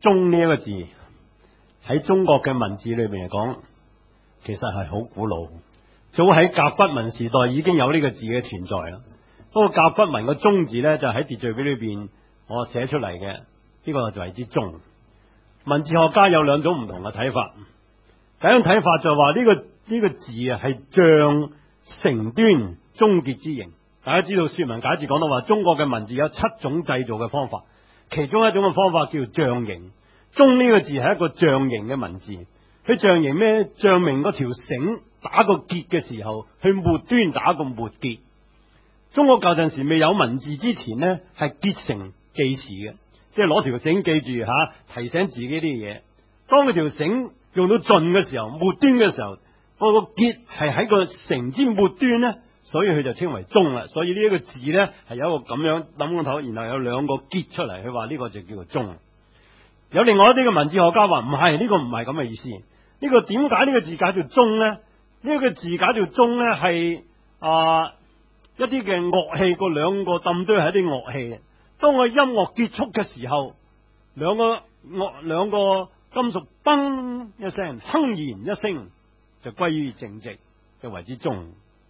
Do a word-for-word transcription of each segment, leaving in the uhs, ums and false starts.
忠呢一個字喺中國嘅文字裏邊嚟講，其實係好古老，早喺甲骨文時代已經有呢個字嘅存在啦。不過甲骨文個忠字呢，就喺秩序表裏邊我寫出嚟嘅，呢、這個就係之忠。文字學家有兩種唔同嘅睇法，第一種睇法就係話呢個呢、這個字啊係象成端終結之形。大家知道說文解字講到話，中國嘅文字有七種製造嘅方法，其中一種嘅方法叫象形。忠呢個字係一個象形嘅文字，佢象形咩？象明嗰條繩打個結嘅時候，去末端打個末結。中國舊陣時未有文字之前呢，係結成記事嘅，即係攞條繩記住吓、啊，提醒自己啲嘢。當佢條繩用到盡嘅時候，末端嘅時候，嗰個結係喺個繩之末端呢，所以佢就稱為忠啦。所以呢一個字呢，係有一個咁樣諗個頭，然後有兩個結出嚟，佢話呢個就叫做忠。有另外一啲嘅文字學家話唔係，呢個唔係咁嘅意思。呢個點解呢個字解做忠呢？呢個字解做忠呢，係啊一啲嘅樂器，個兩個冧堆係一啲樂器。當個音樂結束嘅時候，兩個樂兩個金屬嘣一聲，鏗然一聲，就歸於靜寂，就為之忠。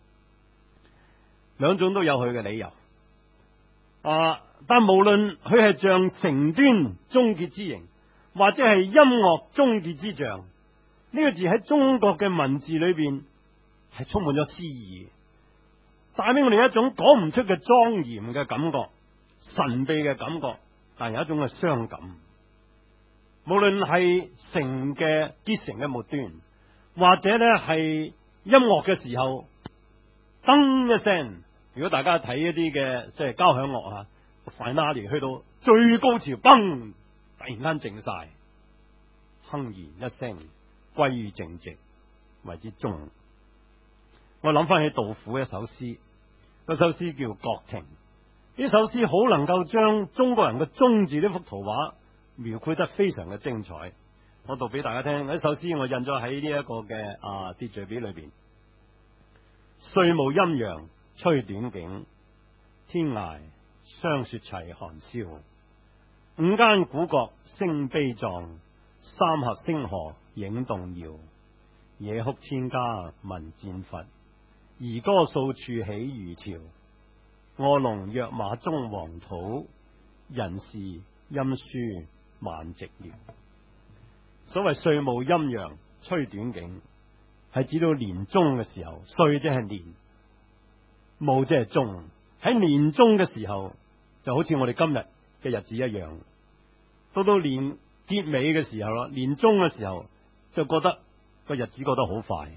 兩種都有佢嘅理由。啊！但無論佢係象成端終結之形，或者係音樂終結之象，呢、這個字喺中國嘅文字裏邊係充滿咗詩意，帶俾我哋一種講唔出嘅莊嚴嘅感覺、神秘嘅感覺，但有一種嘅傷感。無論係成嘅結成嘅末端，或者咧係音樂嘅時候，噔一聲。如果大家睇一啲嘅即係交響樂啊，finale去到最高潮，嘣，突然間靜晒，鏗然一聲，歸於靜寂，為之忠。我諗翻起杜甫一首詩，嗰首詩叫《國亭》。呢首詩好能夠將中國人嘅忠字呢幅圖畫描繪得非常嘅精彩。我讀俾大家聽，呢首詩我印咗喺呢一個嘅啊秩序表裏邊。歲暮陰陽吹短景，天涯霜雪齊寒宵。五間古國聲悲壯，三峽星河影動搖。野哭千家聞戰伐，兒歌數處起漁潮。臥龍躍馬終黃土，人事音書萬寂寥。所謂歲暮陰陽吹短景，係指到年終嘅時候，歲即係年，暮即係終。喺年終嘅時候，就好似我哋今日嘅日子一樣。到到年結尾嘅時候啦，年終嘅時候就覺得個日子過得好快。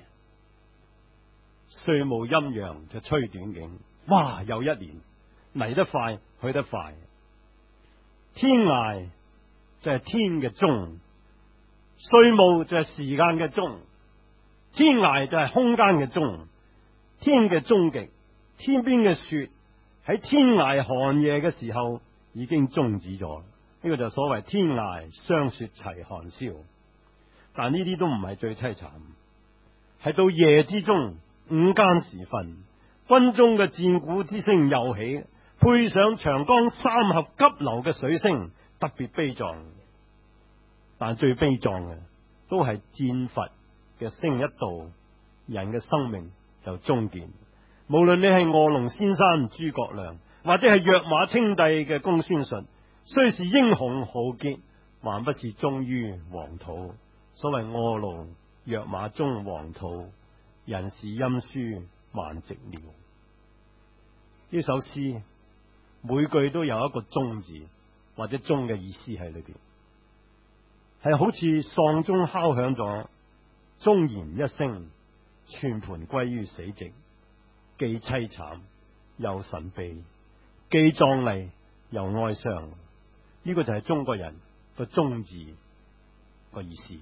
歲暮陰陽就吹短景，哇！又一年嚟得快，去得快。天涯就係天嘅終，歲暮就係時間嘅終，天涯就係空間嘅終，天嘅終極。天邊嘅雪喺天涯寒夜嘅時候已經終止咗，呢、這個就所謂天涯霜雪齊寒宵。但呢啲都唔係最淒慘，係到夜之中五更時分，軍中嘅戰鼓之聲又起，配上長江三峽急流嘅水聲，特別悲壯。但最悲壯嘅都係戰伐嘅聲一到，人嘅生命就終結。無論你係臥龍先生諸葛亮，或者係躍馬稱帝嘅公孫述，雖是英雄豪傑，還不是終於黃土。所謂臥龍躍馬終黃土，人事音書萬寂寥。呢首詩每句都有一個終字或者終嘅意思喺裏邊，係好似喪鐘敲響咗，終然一聲，全盤歸於死寂。既淒慘又神秘，既壯麗又哀傷。呢、這個就係中國人個終字個意思。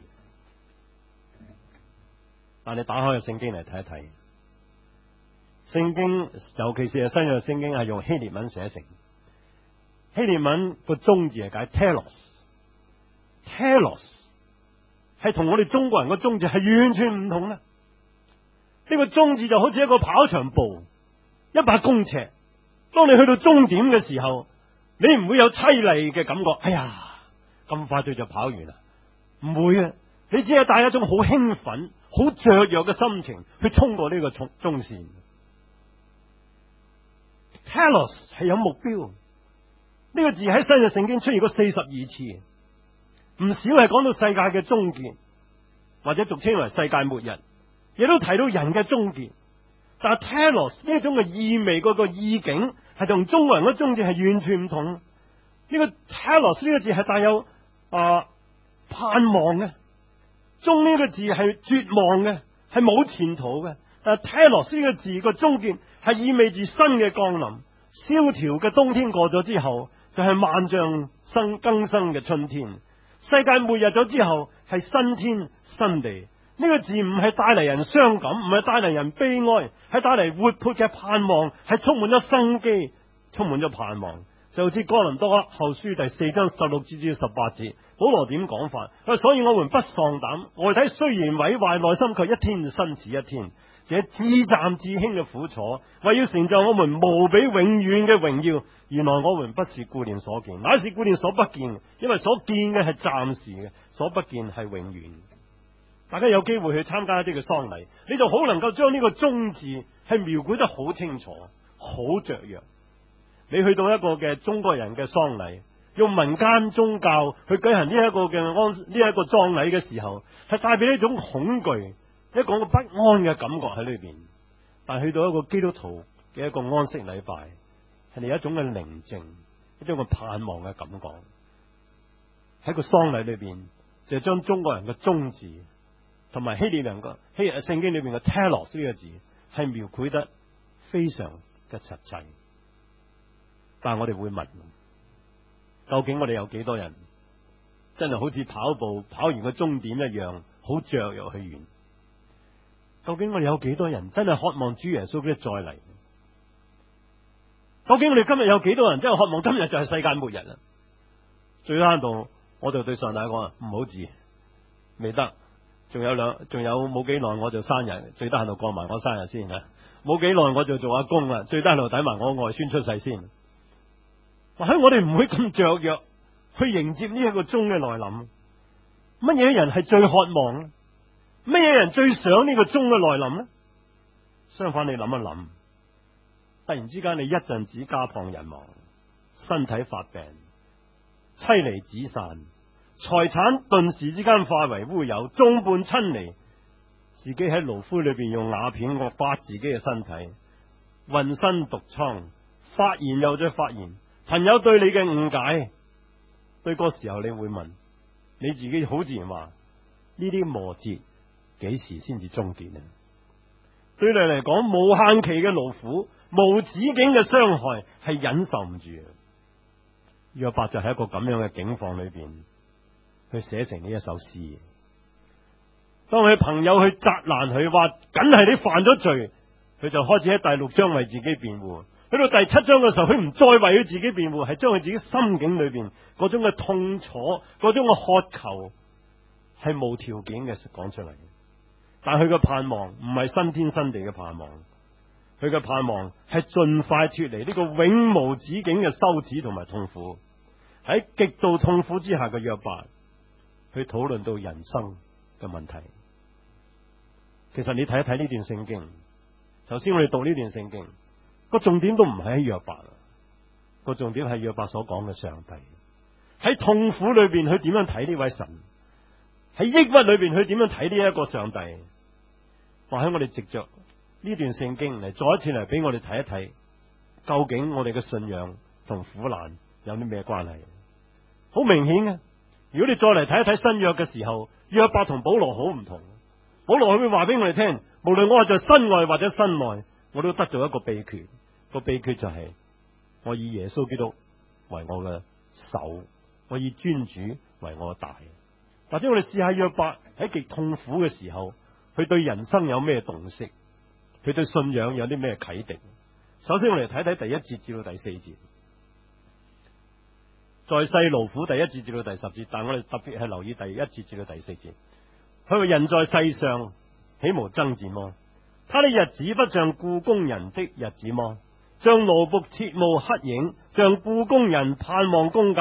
但你打開個聖經嚟睇一睇，聖經尤其是係新約聖經係用希臘文寫成。希臘文個終字係解 telos，telos 係同我哋中國人個終字係完全唔同嘅。呢個終字就好似一個跑長步，一百公尺。當你去到終點嘅時候，你唔會有淒厲嘅感覺。哎呀， 咁快脆就跑完啦？唔會啊！你只係帶一種好興奮、好雀躍嘅心情去衝過呢個中中線。Telos 係有目標，呢、這個字喺新約聖經出現過四十二次，唔少係講到世界嘅終結，或者俗稱為世界末日，亦都提到人嘅終結。但係 Telos 呢種嘅意味，嗰個意境係同中國人嘅終結係完全唔同。呢、這個 Telos 呢個字係帶有啊、呃、盼望嘅，終呢個字係絕望嘅，係冇前途嘅。但係 Telos 呢個字個終結係意味住新嘅降臨，蕭條嘅冬天過咗之後，就係、是、萬象生更新嘅春天。世界末日咗之後，係新天新地。呢個字唔係帶嚟人傷感，唔係帶嚟人悲哀，係帶嚟活潑嘅盼望，係充滿咗生機，充滿咗盼望。就好似哥林多後書第四章十六節至十八節，保羅點講法？所以我們不喪膽，外體雖然毀壞，內心卻一天新似一天。這至暫至輕嘅苦楚，為要成就我們無比永遠嘅榮耀。原來我們不是顧念所見，乃是顧念所不見，因為所見嘅係暫時嘅，所不見係永遠。大家有機會去參加一啲嘅喪禮，你就好能夠將呢個終字係描繪得好清楚、好雀躍。你去到一個嘅中國人嘅喪禮，用民間宗教去舉行呢一個嘅安呢一個葬禮嘅時候，係帶俾一種恐懼、一個不安嘅感覺喺裏邊。但係去到一個基督徒嘅一個安息禮拜，係你一種嘅寧靜、一種嘅盼望嘅感覺。喺個喪禮裏邊，就係將中國人嘅終字同埋希臘人個希聖經裏邊嘅 telos 呢個字係描繪得非常嘅實際。但係我哋會問，究竟我哋有幾多人真係好似跑步跑完個終點一樣，好雀躍去完？究竟我哋有幾多人真係渴望主耶穌基督再嚟？究竟我哋今日有幾多人真係渴望今日就係世界末日啦？最慳度，我就對上帝講啊，唔好治，未得，仲有兩，仲有冇幾耐我就生日，最得閒度過埋我生日先啊！冇幾耐我就做阿公啦，最得閒度抵埋我外孫出世先。或許我哋唔會咁雀躍去迎接呢一個鐘嘅來臨。乜嘢人係最渴望呢？乜嘢人最想呢個鐘嘅來臨呢？相反，你諗一諗，突然之間你一陣子家破人亡，身體發病，妻離子散，財產頓時之間化為烏有，眾叛親離，自己喺爐灰裏邊用瓦片惡刮自己嘅身體，渾身毒瘡，發炎又再發炎。朋友對你嘅誤解，對嗰時候你會問你自己，好自然話呢啲磨折幾時先至終結呢？對你嚟講，無限期嘅勞苦、無止境嘅傷害係忍受唔住嘅。約伯就喺一個咁樣嘅境況裏邊，去寫成呢一首詩。當佢朋友去責難佢，話梗係你犯咗罪，佢就開始喺第六章為自己辯護。去到第七章嘅時候，佢唔再為佢自己辯護，係將佢自己心境裏邊嗰種嘅痛楚、嗰種嘅渴求，係無條件嘅講出嚟。但佢嘅盼望唔係新天新地嘅盼望，佢嘅盼望係盡快脫離呢個永無止境嘅羞恥同埋痛苦。喺極度痛苦之下嘅約伯，去討論到人生嘅問題。其實你睇一睇呢段聖經，頭先我哋讀呢段聖經。個重點都唔係喺約伯，個重點係約伯所講嘅上帝。喺痛苦裏邊，佢點樣睇呢位神？喺抑鬱裏邊，佢點樣睇呢一個上帝？或喺我哋藉着呢段聖經嚟，再一次嚟俾我哋睇一睇，究竟我哋嘅信仰同苦難有啲咩關係？好明顯嘅，如果你再嚟睇一睇新約嘅時候，約伯同保羅好唔同。保羅佢會話俾我哋聽，無論我係在身外或者身內，我都得到一個秘訣。個秘訣就係我以耶穌基督為我嘅首，我以尊主為我嘅大。或者我哋試下約伯喺極痛苦嘅時候，佢對人生有咩洞悉？佢對信仰有啲咩啟迪？首先我哋睇睇第一節至到第四節，在世勞苦第一節至到第十節，但我哋特別係留意第一節至到第四節。佢話人在世上豈無爭戰麼？他的日子不像雇工人的日子麼？像奴僕切慕黑影，像雇工人盼望工價。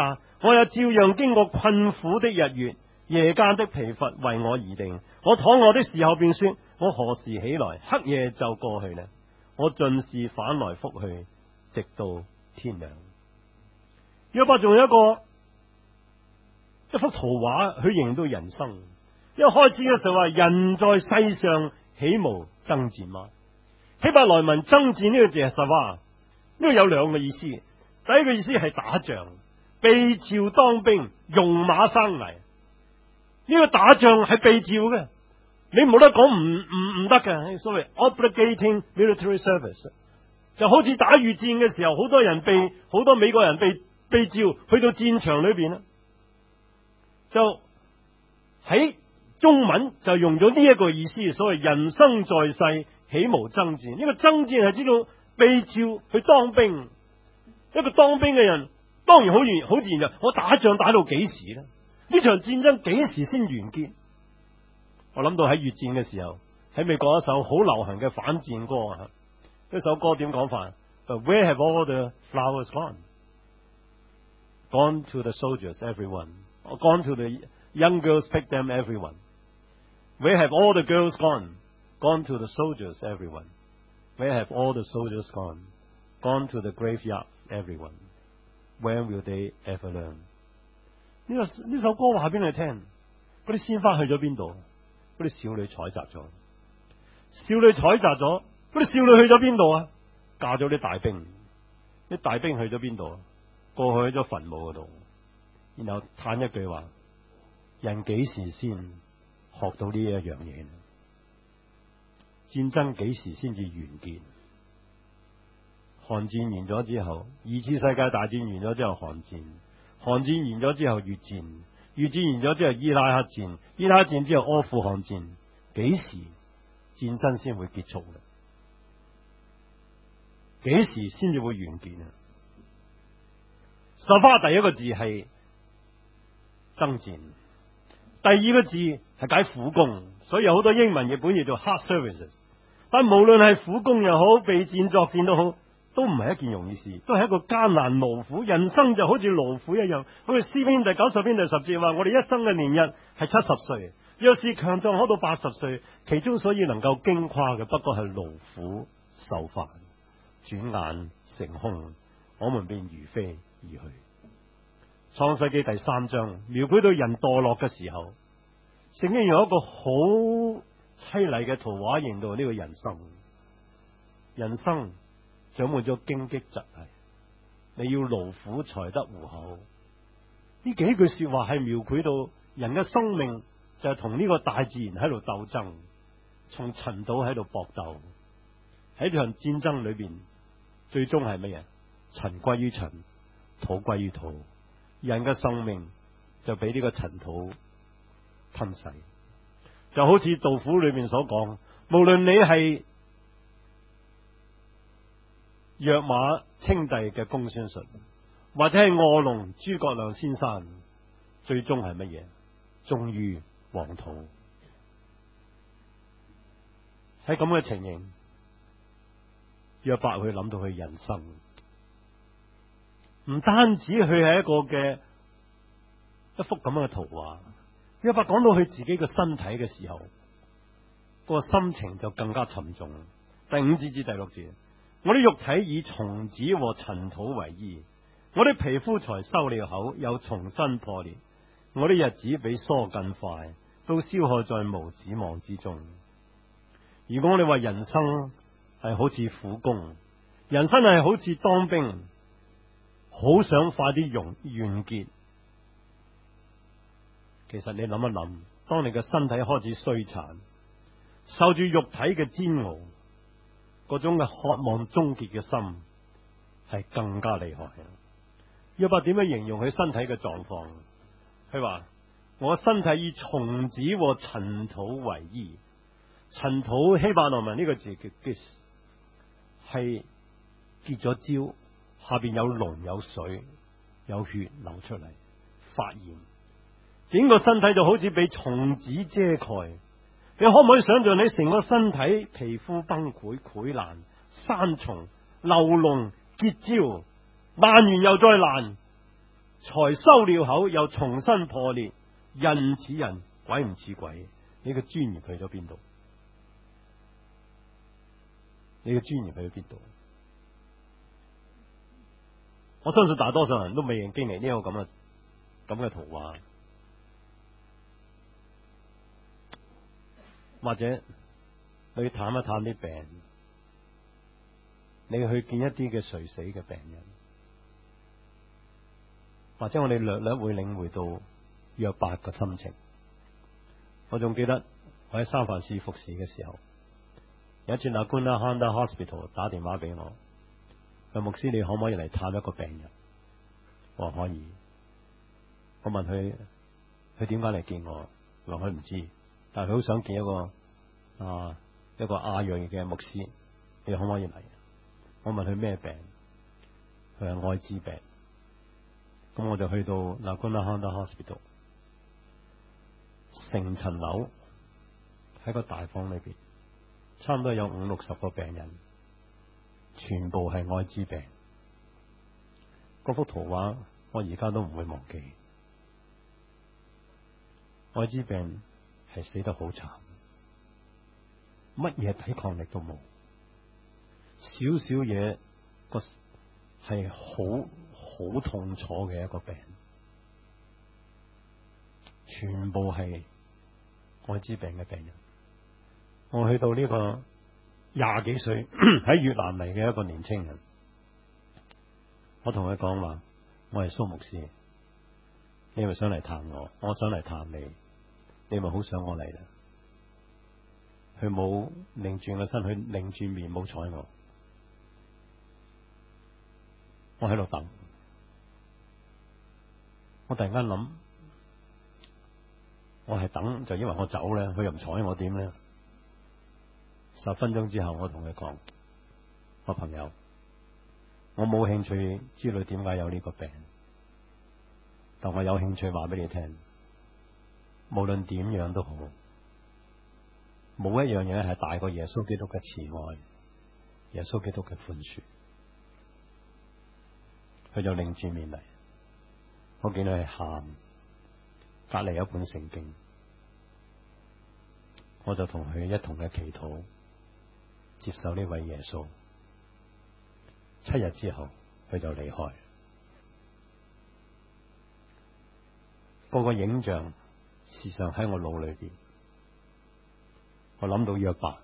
我也照樣經過困苦的日月，夜間的疲乏為我而定。我躺臥的時候便說：我何時起來？黑夜就過去了。我盡是翻來覆去，直到天亮。約伯仲有一個一幅圖畫，佢形容到人生。一開始嘅時候話：人在世上豈無爭戰嗎？希伯來文爭戰呢個字係實話，呢個有兩個意思。第一個意思係打仗，被召當兵，用馬生涯。呢個打仗係被召嘅，你冇得講唔唔唔得嘅。所謂 obligating military service， 就好似打越戰嘅時候，好多人被好多美國人被被召去到戰場裏邊啦。就喺中文就用咗呢一個意思，所謂人生在世豈無爭戰。呢個爭戰係知道被召去當兵，一個當兵嘅人當然好自好自然就我打仗打到幾時呢？呢場戰爭幾時先完結？我諗到喺越戰嘅時候，喺美國一首好流行嘅反戰歌啊！呢首歌點講法 ？But where have all the flowers gone? Gone to the soldiers, everyone. Gone to the young girls, pick them, everyone. Where have all the girls gone? Gone to the soldiers, everyone. Where have all the soldiers gone? Gone to the graveyards, everyone. When will they ever learn? 呢個呢首歌話俾你聽，嗰啲鮮花去咗邊度？嗰啲少女採摘咗，少女採摘咗，嗰啲少女去咗邊度啊？嫁咗啲大兵，啲大兵去咗邊度？過去咗墳墓嗰度，然後嘆一句話：人幾時先學到呢一樣嘢？戰爭幾時先至完結？韓戰完咗之後，二次世界大戰完咗之後，韓戰。韓戰完咗之後，越戰，越戰完咗之後，伊拉克戰，伊拉克戰之後，阿富汗戰，幾時戰爭先會結束呢？幾時先至會完結啊？十花第一個字係爭戰，第二個字係解苦工，所以有好多英文譯本譯做 hard services。但無論係苦工又好，備戰作戰都好，都唔係一件容易事，都係一個艱難勞苦。人生就好似勞苦一樣，好似詩篇第九十篇第十節話：我哋一生嘅年日係七十歲，若是強壯可到八十歲，其中所以能夠矜誇嘅，不過係勞苦受煩，轉眼成空，我們便如飛而去。創世記第三章描繪到人墮落嘅時候，聖經用一個好淒厲嘅圖畫形容呢個人生，人生長滿咗荊棘蒺藜，你要勞苦才得糊口。呢幾句說話係描繪到人嘅生命就係同呢個大自然喺度鬥爭，從塵土喺度搏鬥，喺呢場戰爭裏邊，最終係乜嘢？塵歸於塵，土歸於土，人嘅生命就俾呢個塵土吞噬。就好似杜甫裏面所講，無論你係躍馬稱帝嘅公孫述，或者係臥龍諸葛亮先生，最終係乜嘢？終於黃土。喺咁嘅情形，約伯去諗到佢人生，唔單止佢係一個嘅一幅咁樣嘅圖畫。約伯講到佢自己嘅身體嘅時候，個心情就更加沉重。第五節至第六節，我啲肉體以蟲子和塵土為衣，我啲皮膚才收了口，又重新破裂。我啲日子比梭更快，都消耗在無指望之中。如果我哋話人生係好似苦工，人生係好似當兵，好想快啲完完結。其實你諗一諗，當你嘅身體開始衰殘，受住肉體嘅煎熬，嗰種嘅渴望終結嘅心係更加厲害。約伯點樣形容佢身體嘅狀況？佢話：我身體以蟲子和塵土為衣。塵土希伯來文呢個字叫 gis， 係結咗焦，下邊有膿有水有血流出嚟，發炎。整個身體就好似被蟲子遮蓋，你可唔可以想象你成個身體皮膚崩潰潰爛，山蟲流膿結焦，爛完又再爛， 才收了口，又重新破裂。人似人，鬼唔似鬼，你嘅尊嚴去咗邊度？你嘅尊嚴去咗邊度？我相信大多數人都未經歷呢個咁嘅咁嘅圖畫，或者你去探一探啲病，你去見一啲嘅垂死嘅病人，或者我哋略略會領會到約伯嘅心情。我仲記得我喺三藩市服侍嘅時候，有一次阿官啦 Honda Hospital 打電話俾我，話牧師，你可唔可以嚟探一個病人？我話可以。我問佢，佢點解嚟見我？話佢唔知，但係佢好想見一個啊一個亞裔嘅牧師，你可唔可以嚟？我問佢咩病？佢係艾滋病。咁我就去到阿官啦 Honda Hospital， 成層樓喺個大房裏邊，差唔多有五六十個病人，全部係艾滋病。嗰幅圖畫我而家都唔會忘記。艾滋病係死得好慘，乜嘢抵抗力都冇，少少嘢個係好好痛楚嘅一個病，全部係艾滋病嘅病人。我去到呢個廿幾歲喺越南嚟嘅一個年青人，我同佢講話，我係蘇牧師，你係咪想嚟探我？我想嚟探你，你咪好想我嚟啦。佢冇擰轉個身，佢擰轉面冇睬我。我喺度等，我突然間諗，我係等就因為我走咧，佢又唔睬我點咧？十分鐘之後，我同佢講，我朋友，我冇興趣知道點解有呢個病，但我有興趣話俾你聽，無論點樣都好，冇一樣嘢係大過耶穌基督嘅慈愛，耶穌基督嘅寬恕。佢就擰住面嚟，我見到佢喊，隔籬有一本聖經，我就同佢一同嘅祈禱，接受呢位耶穌。七日之後，佢就離開。嗰個影像時常喺我腦裏邊，我諗到約伯，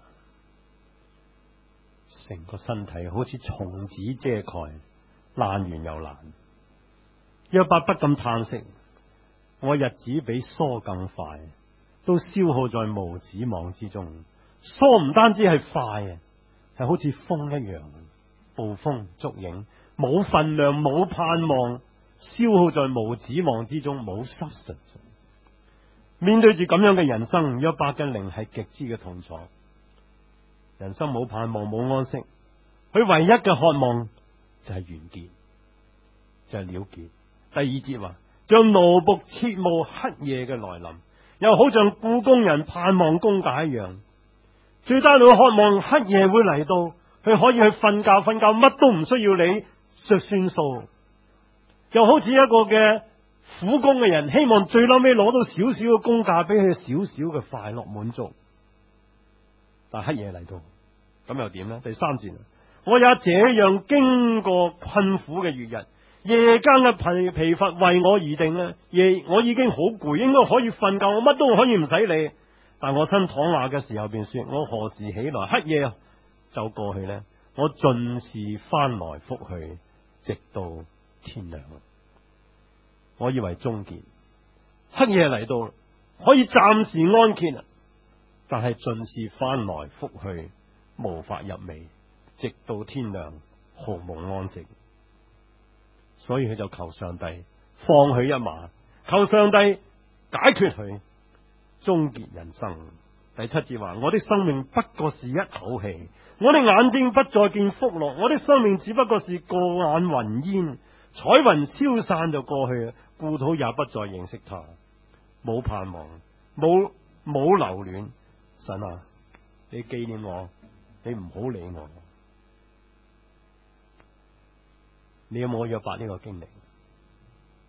成個身體好似蟲子遮蓋，爛完又爛。約伯不禁嘆息：我日子比梭更快，都消耗在無指望之中。梭唔單止係快啊，係好似風一樣，捕風捉影，冇份量，冇盼望，消耗在無指望之中，冇 substance。面對住咁樣嘅人生，約伯嘅靈係極之嘅痛楚。人生冇盼望，冇安息，佢唯一嘅渴望就係完結，就係了結。第二節話，像奴僕切慕黑夜嘅來臨，又好像僱工人盼望工價一樣。最低佢渴望黑夜會嚟到，佢可以去瞓覺，瞓覺乜都唔需要理，就算數。又好似一個嘅苦工嘅人，希望最嬲尾攞到少少嘅工價，俾佢少少嘅快樂滿足。但黑夜嚟到，咁又點呢？第三節，我也這樣經過困苦嘅月日，夜間嘅疲疲乏為我而定呢。夜我已經好攰，應該可以瞓覺，我乜都可以唔使理。但我身躺下嘅時候，便說：我何時起來？黑夜就過去呢。我盡是翻來覆去，直到天亮。我以為終結，黑夜嚟到，可以暫時安歇，但係盡是翻來覆去，無法入味，直到天亮，毫無安息。所以佢就求上帝放佢一馬，求上帝解決佢，終結人生。第七節話：我的生命不過是一口氣，我的眼睛不再見福樂，我的生命只不過是過眼雲煙，彩雲消散就過去，故土也不再認識他，冇盼望，冇冇留戀。神啊，你紀念我，你唔好理我。你有冇約伯呢個經歷？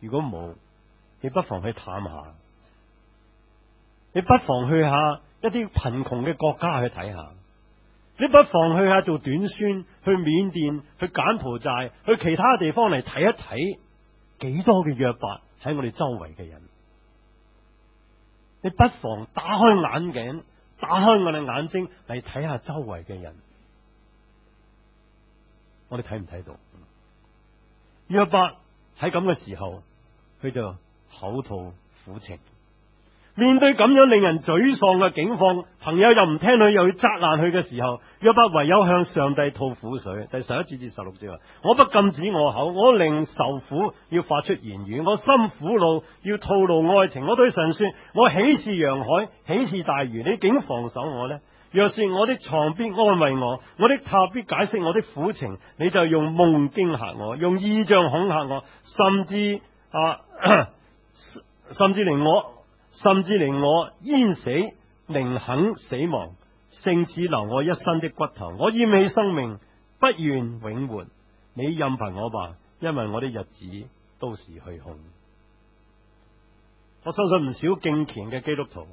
如果冇，你不妨去探下，你不妨去下一啲貧窮嘅國家去睇下，你不妨去下做短宣，去緬甸、去柬埔寨、去其他地方嚟睇一睇，幾多嘅約伯喺我哋周圍嘅人。你不妨打開眼鏡，打開我哋眼睛嚟睇下周圍嘅人，我哋睇唔睇到？約伯喺咁嘅時候，佢就口吐苦情。面對咁樣令人沮喪嘅境況，朋友又唔聽佢，又要責難佢嘅時候，約伯唯有向上帝吐苦水。第十一節至十六節話：我不禁止我口，我靈受苦，要發出言語，我心苦惱，要吐露愛情。我對神說：我豈是洋海，豈是大魚，你竟防守我呢？若說我的床必安慰我，我的榻必解釋我的苦情，你就用夢驚嚇我，用異象恐嚇我，甚至啊，甚至令我。甚至令我淹死，寧肯死亡，勝似留我一身的骨頭。我厭棄生命，不願永活。你任憑我吧，因為我的日子都是虛空。我相信唔少敬虔嘅基督徒，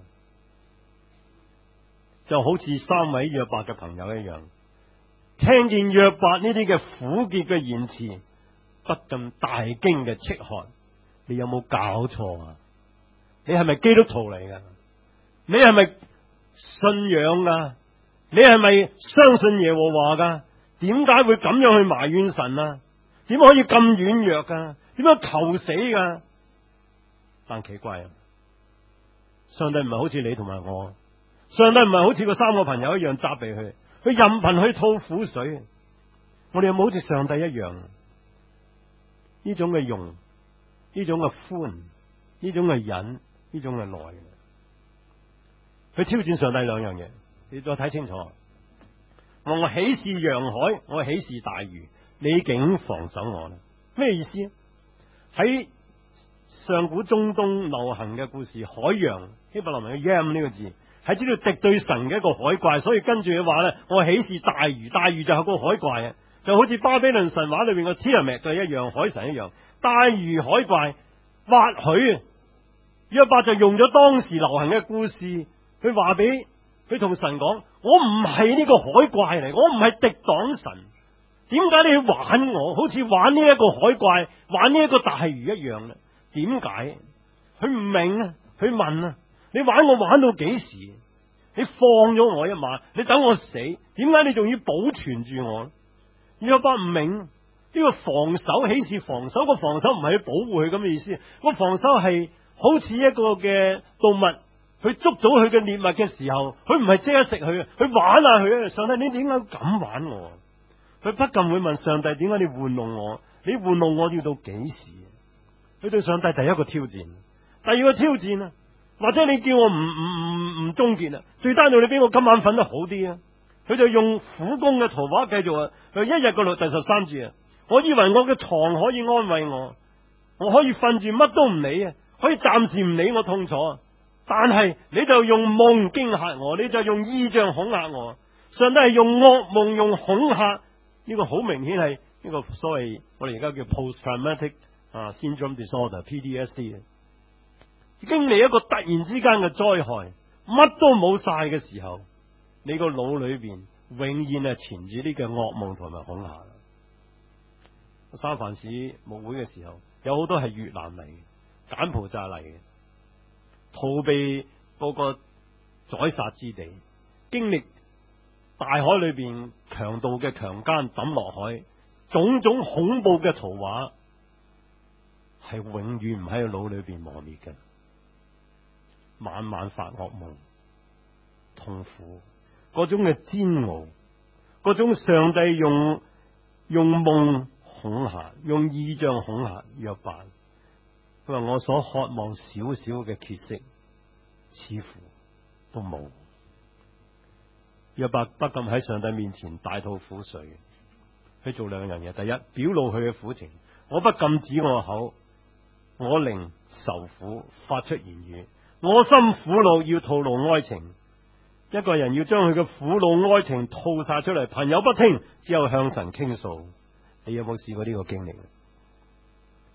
就好似三位約伯嘅朋友一樣，聽見約伯呢啲嘅苦澀嘅言辭，不禁大驚嘅斥喝：你有冇搞錯啊？你係咪基督徒嚟噶？你係咪信仰噶？你係咪相信耶和華噶？點解會咁樣去埋怨神啊？點可以咁軟弱噶？點樣求死噶？但奇怪啊，上帝唔係好似你同埋我，上帝唔係好似個三個朋友一樣責備佢，佢任憑去吐苦水。我哋有冇好似上帝一樣？呢種嘅容，呢種嘅寬，呢種嘅忍，呢種嘅耐，佢挑戰上帝兩樣嘢，你再睇清楚。我我豈是洋海，我豈是大魚，你竟防守我呢？咩意思？喺上古中東流行嘅故事，海洋希伯來文嘅 yam 呢個字係知道敵對神嘅一個海怪，所以跟住佢話咧，我豈是大魚，大魚就係個海怪啊，就好似巴比倫神話裏邊個 Tiamat 就一樣，海神一樣，大魚海怪，或許。約伯就用咗當時流行嘅故事，佢話俾佢同神講：我唔係呢個海怪嚟，我唔係敵擋神。點解你去玩我？好似玩呢一個海怪，玩呢一個大魚一樣咧？點解？佢唔明啊！佢問啊：你玩我玩到幾時？你放咗我一馬，你等我死，點解你仲要保存住我？約伯唔明呢個防守，豈是防守？個防守唔係去保護佢咁嘅意思，個防守係。好似一個嘅動物，佢捉到佢嘅獵物嘅時候，佢唔係即刻食佢，佢玩下佢啊！上帝，你點解咁玩我？佢不禁會問上帝：點解你玩弄我？你玩弄我要到幾時？佢對上帝第一個挑戰，第二個挑戰啊！或者你叫我唔唔唔唔終結啊？最單到你俾我今晚瞓得好啲啊！佢就用苦工嘅圖畫繼續啊！佢一日個六第十三節啊！我以為我嘅床可以安慰我，我可以瞓住乜都唔理啊！可以暫時唔理我痛楚，但係你就用夢驚嚇我，你就用異象恐嚇我。上帝係用噩夢用恐嚇，呢、這個好明顯係呢個所謂我哋而家叫 post-traumatic 啊 syndrome disorder P T S D 經歷一個突然之間嘅災害，乜都冇晒嘅時候，你個腦裏邊永遠係纏住呢個噩夢同埋恐嚇。三藩市舞會嘅時候，有好多係越南嚟嘅。柬埔寨嚟嘅，逃避嗰個宰殺之地，經歷大海裏邊強盜嘅強姦抌落海，種種恐怖嘅圖畫係永遠唔喺個腦裏邊磨滅嘅，晚晚發噩夢，痛苦，嗰種嘅煎熬，嗰種上帝用用夢恐嚇，用異象恐嚇約伯。佢話我所渴望少少嘅歇息，似乎都冇。約伯不禁喺上帝面前大吐苦水，佢做兩樣嘢：第一，表露佢嘅苦情，我不禁止我口，我靈受苦，發出言語，我心苦惱，要吐露哀情。一個人要將佢嘅苦惱哀情吐晒出嚟，朋友不聽，只有向神傾訴。你有冇試過呢個經歷？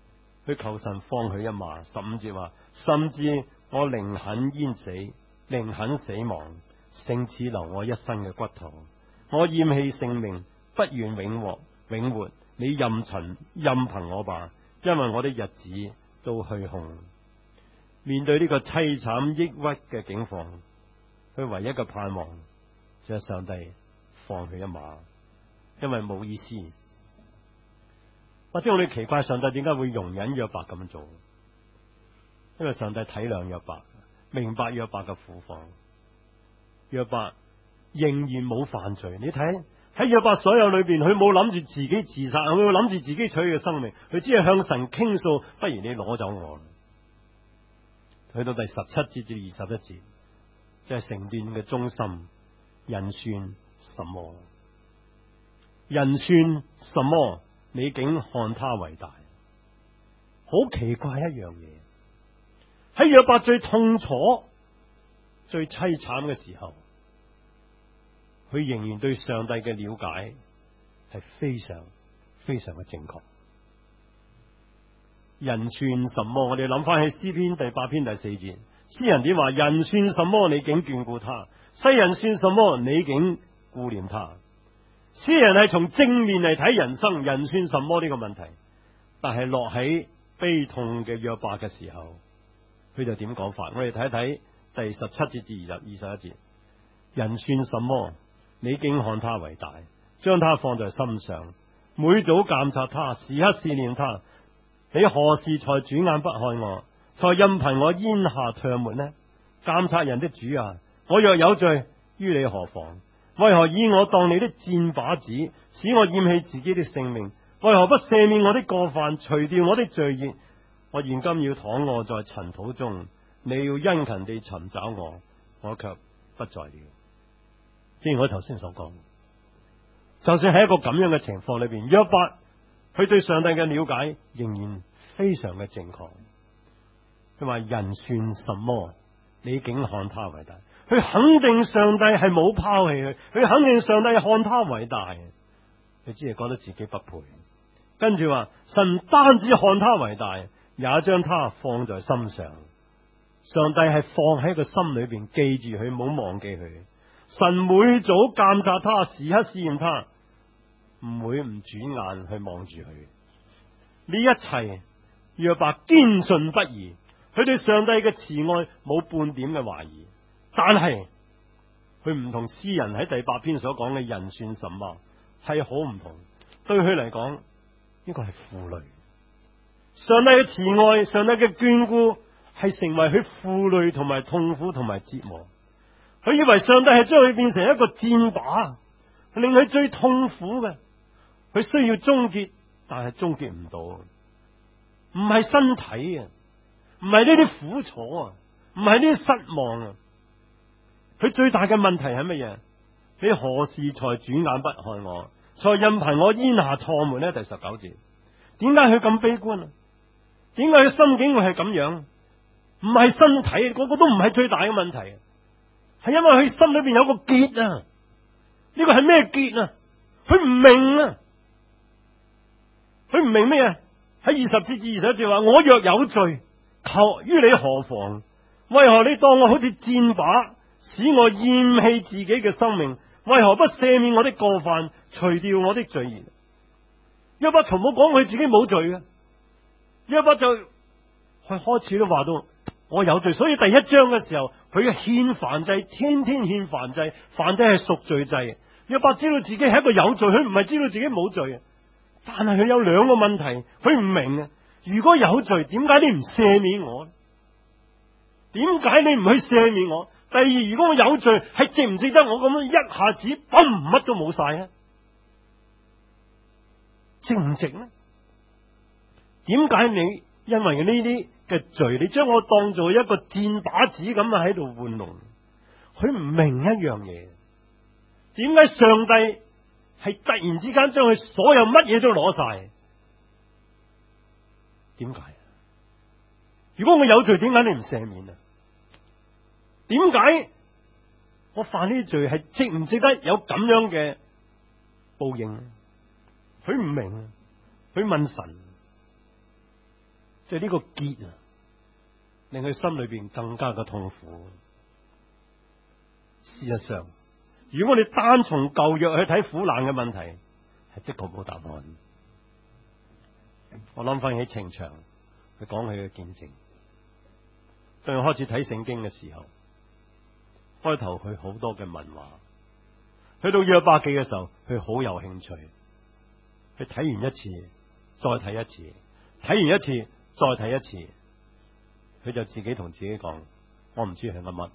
佢求神放佢一馬。十五節話，甚至我寧肯淹死，寧肯死亡，勝似留我一身嘅骨頭。我厭棄性命，不願永活永活。你任憑任憑我吧，因為我的日子都虛空。面對呢個淒慘抑鬱嘅境況，佢唯一嘅盼望就係上帝放佢一馬，因為冇意思。或者我哋奇怪上帝點解會容忍約伯咁做？因為上帝體諒約伯，明白約伯嘅苦況。約伯仍然冇犯罪，你睇喺約伯所有裏邊，佢冇諗住自己自殺，佢冇諗住自己取佢嘅生命，佢只係向神傾訴，不如你攞走我。去到第十七節至二十一節，即係成段嘅中心，人算什麼？人算什麼？你竟看他為大。好奇怪一樣嘢，喺約伯最痛楚、最淒慘嘅時候，佢仍然對上帝嘅了解係非常非常嘅正確。人算什麼？我哋諗翻起詩篇第八篇第四節，詩人點話？人算什麼？你竟眷顧他；世人算什麼？你竟顧念他。詩人係從正面嚟睇人生，人算什麼呢個問題，但係落喺悲痛嘅約伯嘅時候，佢就點講法？我哋睇一睇第十七節至二十二十一節。人算什麼？你竟看他為大，將他放在心上，每早監察他，時刻試驗他。你何時才轉眼不看我，才任憑我咽下唾沫呢？監察人的主啊，我若有罪，於你何妨？為何以我當你的箭靶子，使我厭棄自己的性命？為何不赦免我的過犯，除掉我的罪孽？我現今要躺臥在塵土中，你要殷勤地尋找我，我卻不在了。正如我頭先所講，就算喺一個咁樣嘅情況裏邊，約伯佢對上帝嘅了解仍然非常嘅正確。佢話人算什麼？你竟看他為大。佢肯定上帝係冇拋棄佢，佢肯定上帝看他為大。佢只係覺得自己不配。跟住話神單止看他為大，也將他放在心上。上帝係放喺個心裏邊，記住佢，冇忘記佢。神每早監察他，時刻試驗他，唔會唔轉眼去望住佢。呢一切約伯堅信不疑，佢對上帝嘅慈愛冇半點嘅懷疑。但係佢唔同詩人喺第八篇所講嘅人算什麼，係好唔同。對佢嚟講，呢個係負累。上帝嘅慈愛，上帝嘅眷顧，係成為佢負累同埋痛苦同埋折磨。佢以為上帝係將佢變成一個箭靶，令佢最痛苦嘅。佢需要終結，但係終結唔到。唔係身體啊，唔係呢啲苦楚啊，唔係呢啲失望啊。佢最大嘅問題係乜嘢？你何時才轉眼不看我，才任憑我咽下唾沫呢？第十九節，點解佢咁悲觀啊？點解佢心境會係咁樣？唔係身體，嗰個都唔係最大嘅問題，係因為佢心裏邊有個結啊！呢個係咩結啊？佢唔明啊！佢唔明咩啊？喺二十節至二十一節話：我若有罪，求於你何妨？為何你當我好似箭靶，使我厭棄自己嘅生命？為何不赦免我的過犯，除掉我的罪孽？約伯從冇講佢自己冇罪嘅，約伯就佢開始都話到我有罪，所以第一章嘅時候佢嘅獻燔祭，天天獻燔祭，燔祭係贖罪祭。約伯知道自己係一個有罪，佢唔係知道自己冇罪，但係佢有兩個問題，佢唔明啊。如果有罪，點解你唔赦免我？點解你唔去赦免我？第二，如果我有罪，係值唔值得我咁樣一下子嘣乜都冇晒啊？值唔值呢？點解你因為呢啲嘅罪，你將我當做一個箭靶子咁啊喺度玩弄？佢唔明一樣嘢，點解上帝係突然之間將佢所有乜嘢都攞晒？點解？如果我有罪，點解你唔赦免啊？點解我犯呢啲罪係值唔值得有咁樣嘅報應？佢唔明，佢問神。 就係呢個結啊，令佢心裏邊更加嘅痛苦。事實上，如果我哋單從舊約去睇苦難嘅問題，係的確冇答案。我諗翻起程翔，佢講佢嘅見證。當佢開始睇聖經嘅時候，開頭佢好多嘅文話，去到約伯記嘅時候，佢好有興趣。佢睇完一次，再睇一次，睇完一次，再睇一次，佢就自己同自己講：我唔知係乜乜，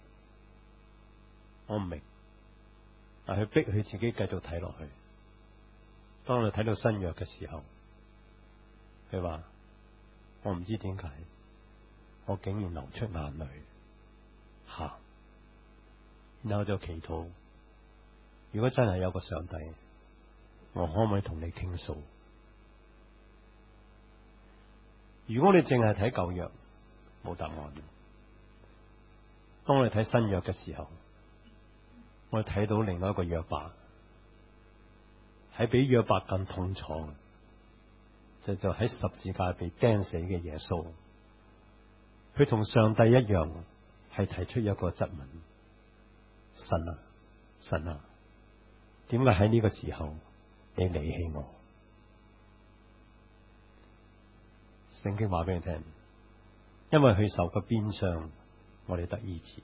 我唔明。但係佢逼佢自己繼續睇落去。當佢睇到新約嘅時候，佢話：我唔知點解，我竟然流出眼淚，喊。然後就祈禱：如果真係有個上帝，我可唔可以同你傾訴？如果你淨係睇舊約，冇答案。當我哋睇新約嘅時候，我哋睇到另外一個約伯，係比約伯更痛楚，就就喺十字架被釘死嘅耶穌。佢同上帝一樣，係提出一個質問：神啊，神啊，點解喺呢個時候你離棄我？聖經話俾你聽，因為佢受個鞭傷，我哋得醫治；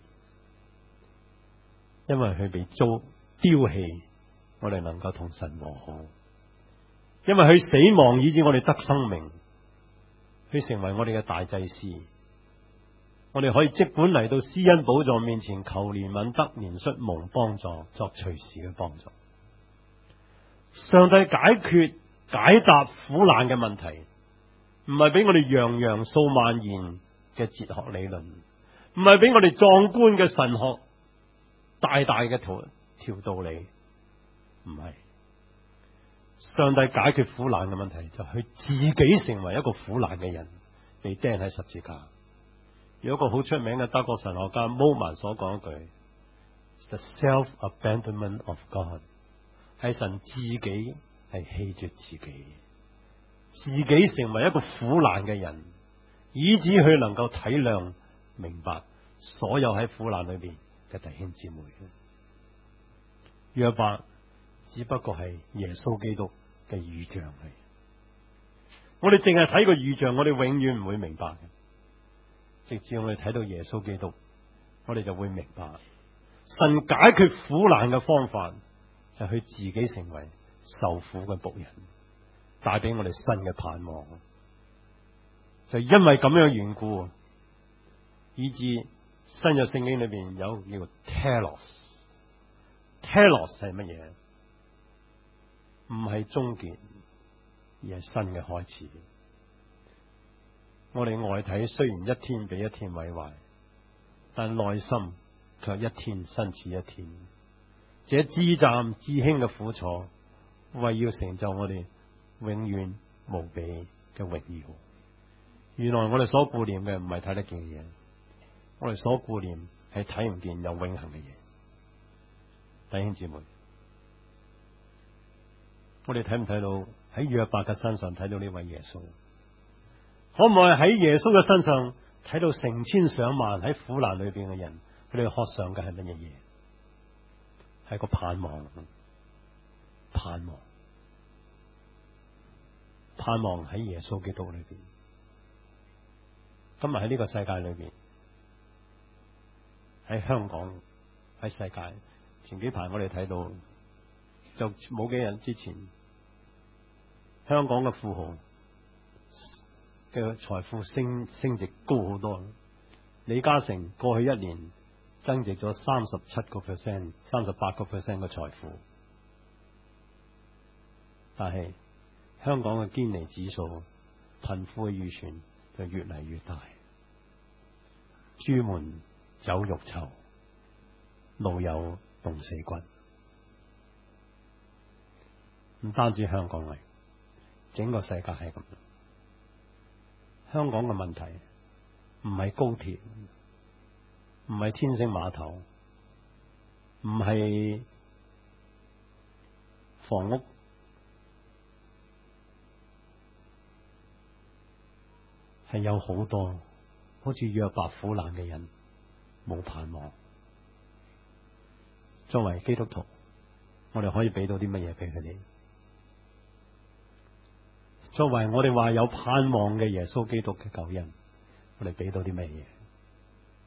因為佢被遭丟棄，我哋能夠同神和好；因為佢死亡，以致我哋得生命；佢成為我哋嘅大祭司，我哋可以即管嚟到施恩寶座面前求憐憫，得憐恤，蒙幫助，作隨時嘅幫助。上帝解決解答苦難嘅問題，唔係俾我哋洋洋數萬言嘅哲學理論，唔係俾我哋壯觀嘅神學大大嘅條條道理，唔係。上帝解決苦難嘅問題，就佢自己成為一個苦難嘅人，被釘喺十字架。有一個好出名嘅德國神學家 Moltmann 所講一句 ：The self-abandonment of God， 係神自己係棄絕自己，自己成為一個苦難嘅人，以致佢能夠體諒明白所有喺苦難裏邊嘅弟兄姊妹。約伯只不過係耶穌基督嘅預象嚟，我哋淨係睇個預象，我哋永遠唔會明白嘅。直至我哋睇到耶穌基督，我哋就會明白神解決苦難嘅方法就係佢自己成為受苦嘅僕人，帶俾我哋新嘅盼望。就因為咁樣嘅緣故，以致新約聖經裏邊有叫 telos，telos 係乜嘢？唔係終結，而係新嘅開始。我哋外體雖然一天比一天毀壞，但內心卻一天新似一天。這至暫至輕嘅苦楚，為要成就我哋永遠無比嘅榮耀。原來我哋所顧念嘅唔係睇得見嘅嘢，我哋所顧念係睇唔見又永恆嘅嘢。弟兄姊妹，我哋睇唔睇到喺約伯嘅身上睇到呢位耶穌？可唔可以喺耶穌嘅身上睇到成千上萬喺苦難裏邊嘅人，佢哋渴想嘅係乜嘢嘢？係個盼望，盼望，盼望喺耶穌基督裏邊。今日喺呢個世界裏邊，喺香港，喺世界，前幾排我哋睇到，就冇幾日之前，香港嘅富豪嘅財富升升值高好多。李嘉誠過去一年增值咗三十七個 percent、三十八個 percent 嘅財富，但係香港嘅堅尼指數貧富嘅預算就越嚟越大。朱門酒肉臭，路有凍死骨。唔單止香港係，整個世界係咁。香港嘅問題唔係高鐵，唔係天星碼頭，唔係房屋， 係有好多好似約伯苦難嘅人冇盼望。作為基督徒，我哋可以俾到啲乜嘢俾佢哋？作為我哋話有盼望嘅耶穌基督嘅救恩，我哋俾到啲乜嘢？